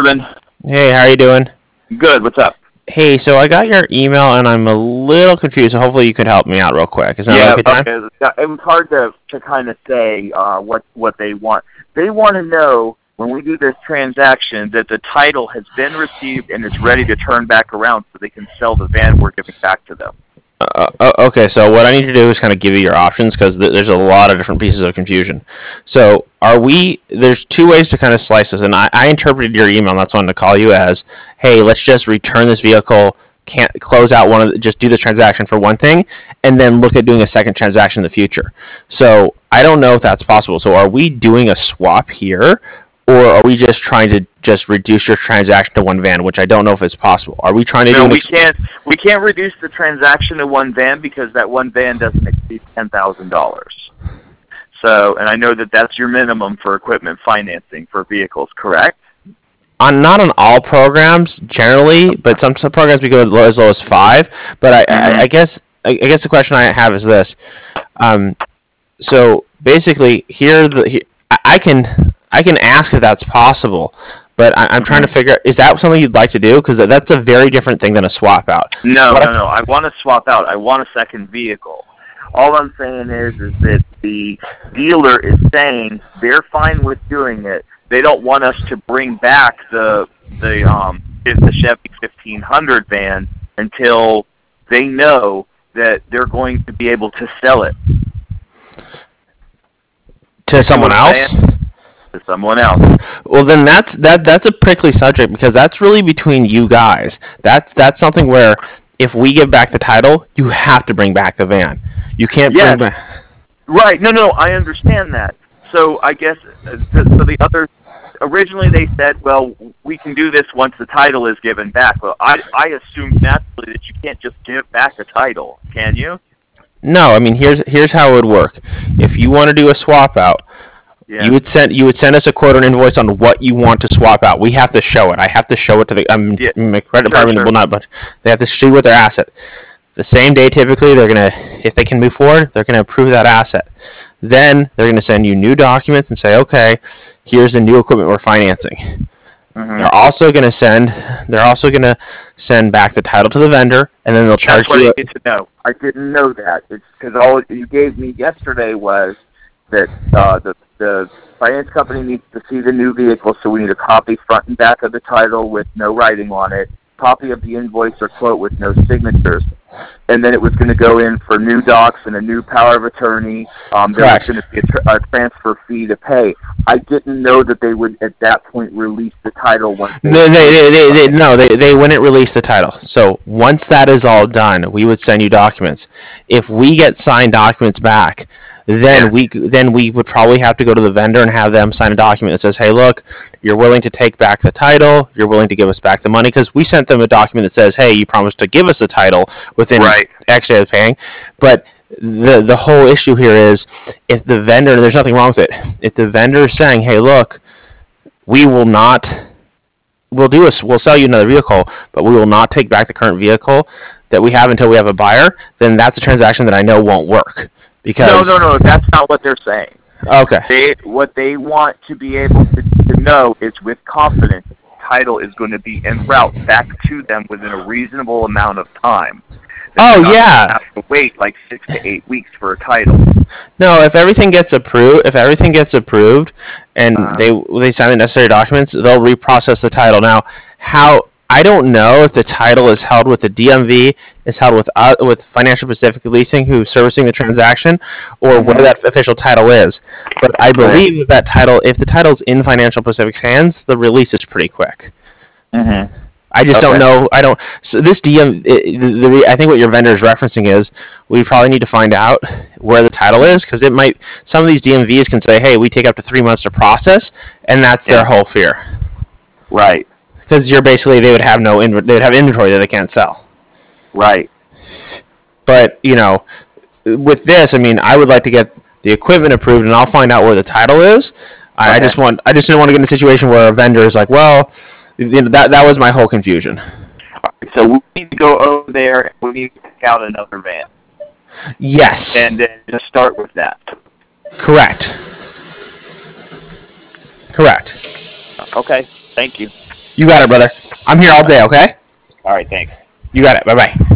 Marvin. Hey, how you doing? Good. What's up? Hey, so I got your email and I'm a little confused, so hopefully you could help me out real quick. Is that Yeah. okay, time? Okay. It was hard to kind of say what they want. They want to know when we do this transaction that the title has been received and is ready to turn back around so they can sell the van we're giving back to them. Okay, so what I need to do is kind of give you your options because there's a lot of different pieces of confusion. So there's two ways to kind of slice this, and I interpreted your email, and that's one to call you as, hey, let's just return this vehicle, can't close out just do the transaction for one thing, and then look at doing a second transaction in the future. So I don't know if that's possible. So are we doing a swap here, or are we just trying to just reduce your transaction to one van, which I don't know if it's possible. Are we trying to do? No, we can't reduce the transaction to one van because that one van doesn't exceed $10,000. So, and I know that that's your minimum for equipment financing for vehicles, correct? Not on all programs generally, but some programs we go as low as 5. But I guess the question I have is this. So basically, I can ask if that's possible, but I'm trying to figure out, is that something you'd like to do? Because that's a very different thing than a swap out. No. I want to swap out. I want a second vehicle. All I'm saying is that the dealer is saying they're fine with doing it. They don't want us to bring back the Chevy 1500 van until they know that they're going to be able to sell it to someone else. To someone else. Well, then that's a prickly subject because that's really between you guys. That's something where if we give back the title, you have to bring back the van. You can't bring back. Right. No. I understand that. So I guess originally they said, well, we can do this once the title is given back. Well, I assumed naturally that you can't just give back a title, can you? No, I mean here's how it would work. If you want to do a swap out, you would send us a quote or an invoice on what you want to swap out. We have to show it. I have to show it to the my credit department will not, but they have to see what their asset. The same day, typically, if they can move forward, they're gonna approve that asset. Then they're gonna send you new documents and say, okay, here's the new equipment we're financing. Mm-hmm. They're also gonna send back the title to the vendor, and then they'll charge you. That's what I need to know. I didn't know that. It's because all you gave me yesterday was that the finance company needs to see the new vehicle, so we need a copy front and back of the title with no writing on it, copy of the invoice or quote with no signatures, and then it was going to go in for new docs and a new power of attorney. There was going to be a transfer fee to pay. I didn't know that they would at that point release the title once they wouldn't release the title. So once that is all done, we would send you documents. If we get signed documents back, then we would probably have to go to the vendor and have them sign a document that says, hey, look, you're willing to take back the title, you're willing to give us back the money, because we sent them a document that says, hey, you promised to give us the title within X day of paying. But the whole issue here is, if the vendor, there's nothing wrong with it, if the vendor is saying, hey, look, we'll sell you another vehicle, but we will not take back the current vehicle that we have until we have a buyer, then that's a transaction that I know won't work. Because No, that's not what they're saying. Okay. What they want to be able to know is with confidence the title is going to be en route back to them within a reasonable amount of time. Have to wait like 6 to 8 weeks for a title. No, if everything gets approved, and they sign the necessary documents, they'll reprocess the title. Now, I don't know if the title is held with the DMV, is held with Financial Pacific Leasing, who's servicing the transaction, or where that official title is. But I believe that title, if the title's in Financial Pacific's hands, the release is pretty quick. Mm-hmm. I just don't know. So this I think what your vendor is referencing is we probably need to find out where the title is, because some of these DMVs can say, hey, we take up to 3 months to process, and that's their whole fear. Right. Because they would have inventory that they can't sell. Right. But, with this, I would like to get the equipment approved, and I'll find out where the title is. Okay. I just didn't want to get in a situation where a vendor is like, well, that was my whole confusion. So we need to go over there and we need to pick out another van. Yes. And then just start with that. Correct. Okay. Thank you. You got it, brother. I'm here all day, okay? All right, thanks. You got it. Bye-bye.